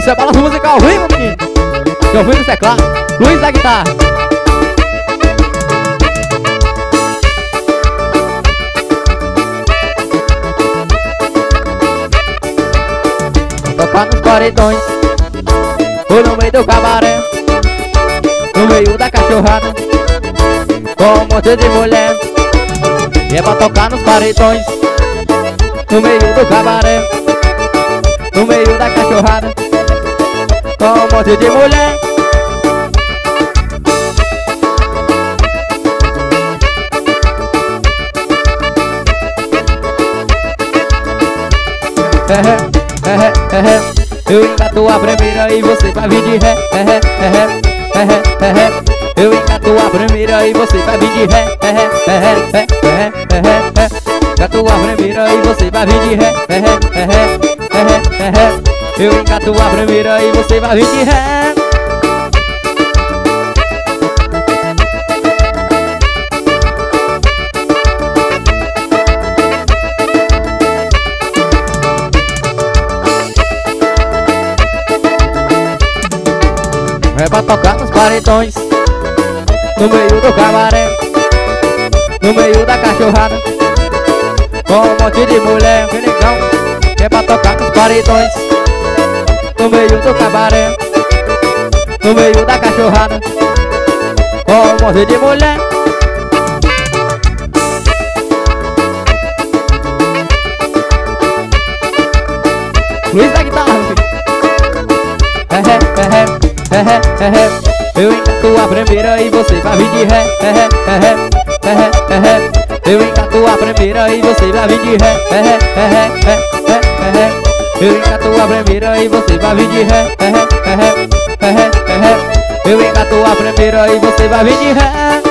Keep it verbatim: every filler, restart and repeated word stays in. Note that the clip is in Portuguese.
Isso é balanço musical ao vivo, menino. Eu fui no teclado, Luiz da guitarra. Tocar nos paredões, ou no meio do cabaré, no meio da cachorrada, com um monte de mulher. E é pra tocar nos paredões, no meio do cabaré, no meio da cachorrada, com um monte de mulher. É, é, é, é, é. Eu engato a primeira e você vai vir de ré. É, é, é, é, é, é. Eu engato a primeira e você vai vir de ré. É, é, é, é, é, é, é. Engato a primeira e você vai vir de ré. É, é, é, é, é, é. Eu engato a primeira e você vai vir de ré. É pra tocar nos paredões, no meio do cabaré, no meio da cachorrada, com um monte de mulher, menigão. É pra tocar nos paredões, no meio do cabaré, no meio da cachorrada, com um monte de mulher. Luiz da guitarra, filho. É, é, é. É, é, é, eu engato a primeira e você vai vir de ré. É, é, é, é, é, eu engato a primeira e você vai vir de ré. É, é, é, é, eu engato a primeira e você vai vir de ré. É, é, é, é, eu engato a primeira e você vai vir de ré.